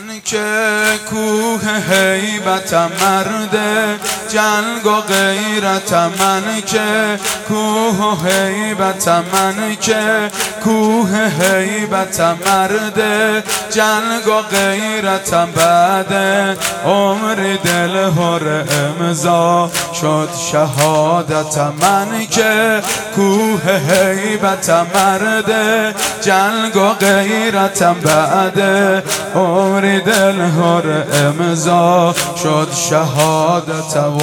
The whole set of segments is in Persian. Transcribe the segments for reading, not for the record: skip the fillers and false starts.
من که کوه هیبتم، مرد جنگ و غیرتم. من که کوه هیبتم، من که کوه هیبتم، مرد جنگ و غیرتم. بعد عمری دل هر امضا شد شهادتم. من که کوه هیبتم، مرد جنگ و غیرتم. بعد عمری دل هر امضا شد شهادتم.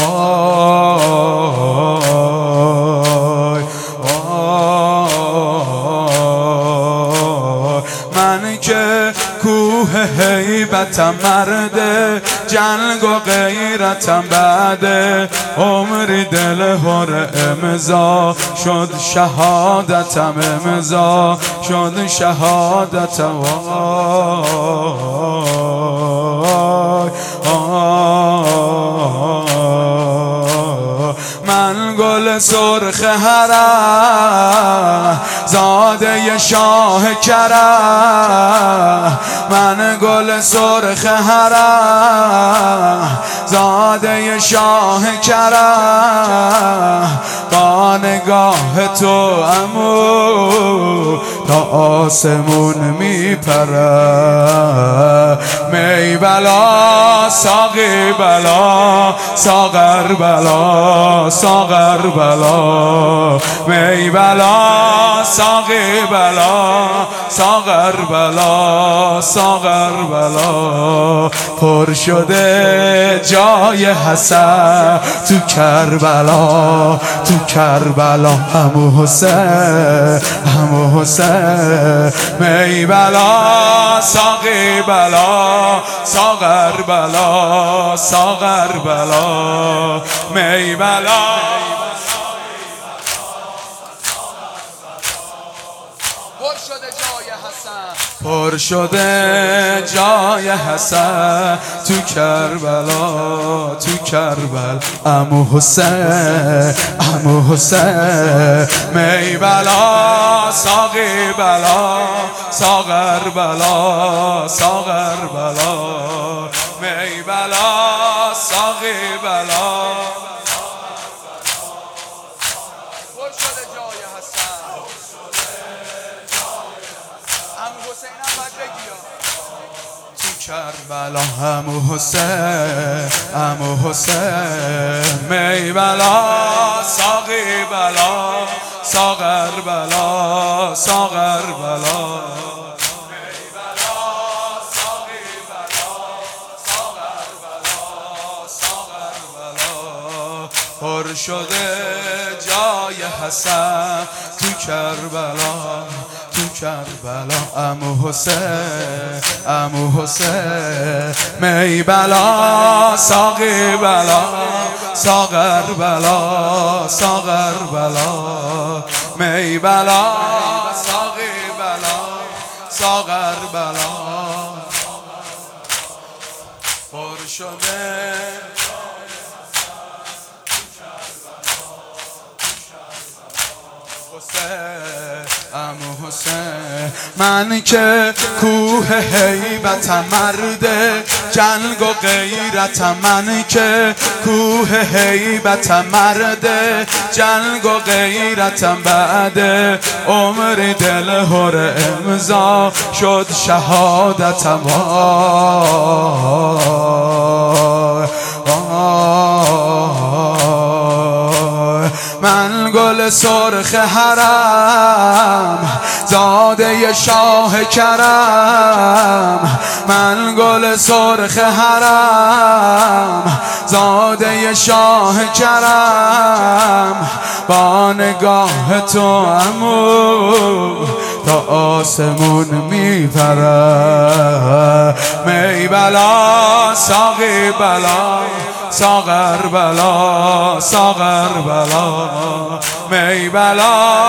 وای من که کوه هیبتم، مرد جنگ و غیرتم. بعد عمری دل هر امضا شد شهادتم، امضا شد شهادتم. من گل سرخ حرم، زاده شاه کرم. من گل سرخ حرم، زاده شاه کرم. با نگاه تو عمو تا آسمون میپرم. می بلا ساقی بلا، ساغر بلا، ساغر بلا. می بلا ساقی بلا، ساغر بلا، ساغر بلا. پر شده جای حسن تو کربلا، تو کربلا. عمو حسین، عمو حسین. می بلا ساقی بلا، ساغر بلا، ساغر بلا. می بلا پر شده جای حسن تو کربلا، تو کربلا. عمو حسین، عمو حسین. می بلا ساقی بلا، ساغر بلا، ساغر بلا. می بلا ساقی بلا. کربلا عمو حسین، عمو حسین. می بلا ساقی بلا، ساغر بلا، ساغر بلا. می بلا ساقی بلا، ساغر بلا، ساغر بلا. پر شده جای حسن تو کربلا، تو کربلا. عمو حسین، عمو حسین. می بلا ساقی بلا، ساغر بلا، ساغر بلا. می بلا ساقی بلا، ساغر بلا. پر شده عمو حسین. من که کوه هیبتم، مرد جنگ و غیرتم. من که کوه هیبتم، مرد جنگ و غیرتم. بعد عمری دل هر امضا شد شهادتم. من گل سرخ حرم، زاده شاه کرم. من گل سرخ حرم، زاده شاه کرم. با نگاه تو عمو تا آسمون میپرم. می بلا ساقی بلا، ساغر بلا، ساغر بلا. می بلا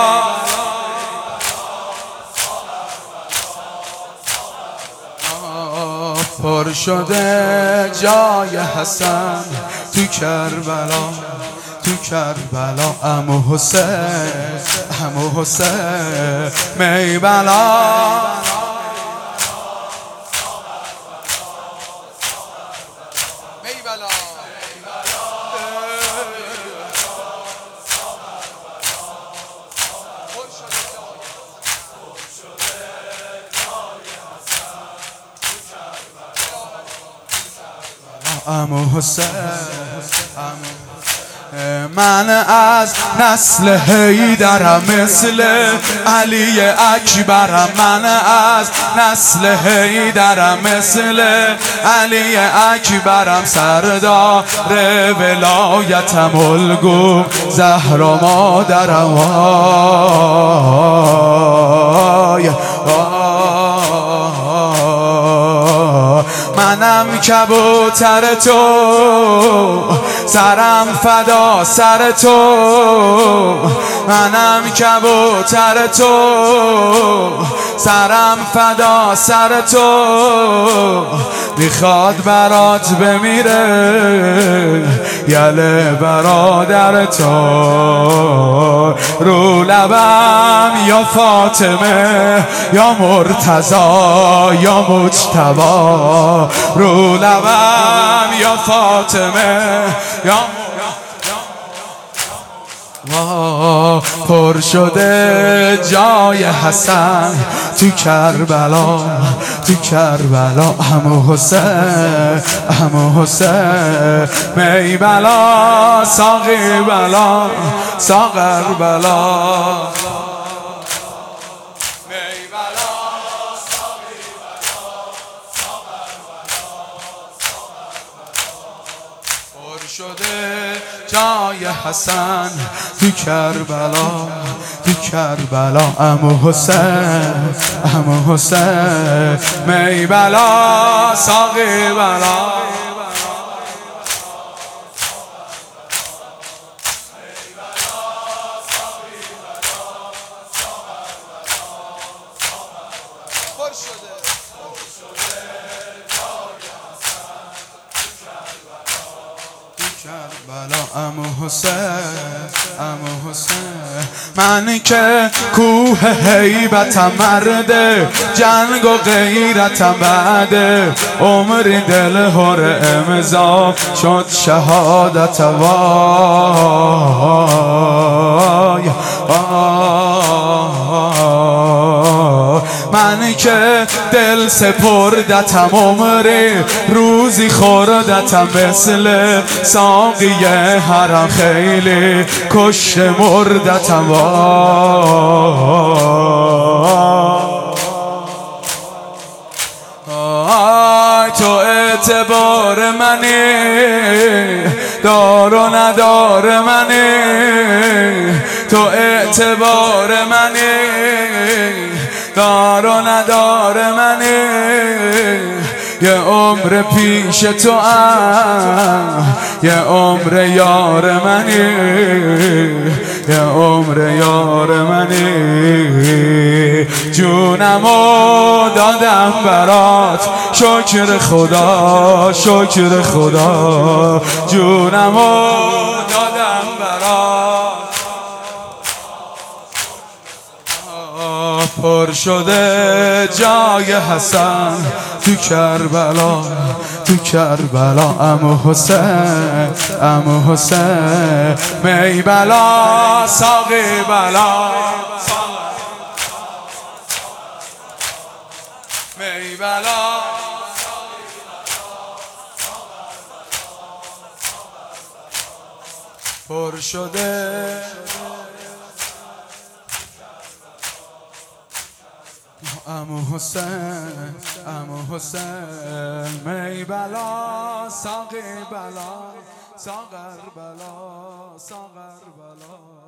پر شده جای حسن تو کربلا، تو کربلا. عمو حسین، عمو حسین. می بلا عمو حسین. من از نسل حیدرم مثل علی اکبرم، من از نسل حیدرم مثل علی اکبرم، سردار ولایتم الگو زهرا مادرم. منم کبوتر تو، سرم فدا سر تو، منم کبوتر تو، سرم فدا سر تو، میخواد برات بمیره یله برادر تو. رو لبم یا فاطمه یا مرتضی یا مجتبی، رو لبم یا فاطمه یا پر شده جای حسن تو کربلا، تو کربلا. عمو حسین، عمو حسین، می بلا ساقی بلا، ساغر بلا. شده جای حسن تو کربلا، تو کربلا. عمو حسین، عمو حسین، می بلا ساقی بلا. کربلا. عمو حسین، عمو حسین، من که کوه هیبتم، مرد جنگ و غیرتم، بعد عمری دل هر امضا شد شهادتم. من که دل سپردتم، عمری روزی خوردتم، مثل ساقی حرم خیلی کشت مردتم. تو اعتبار منی، دار و ندار منی، تو اعتبار منی، دار و ندار منی. یه عمر پیش تو یه عمر یار منی، یه عمر یار منی. جونمو دادم برات، شکر خدا، شکر خدا. جونمو دادم برات. پر شده جای حسن تو کربلا، تو کربلا. عمو حسین، عمو حسین، می بلا ساقی بلا، می بلا. پر شده عمو حسین، عمو حسین، می بلا ساقی بلا، ساغر بلا، ساغر بلا.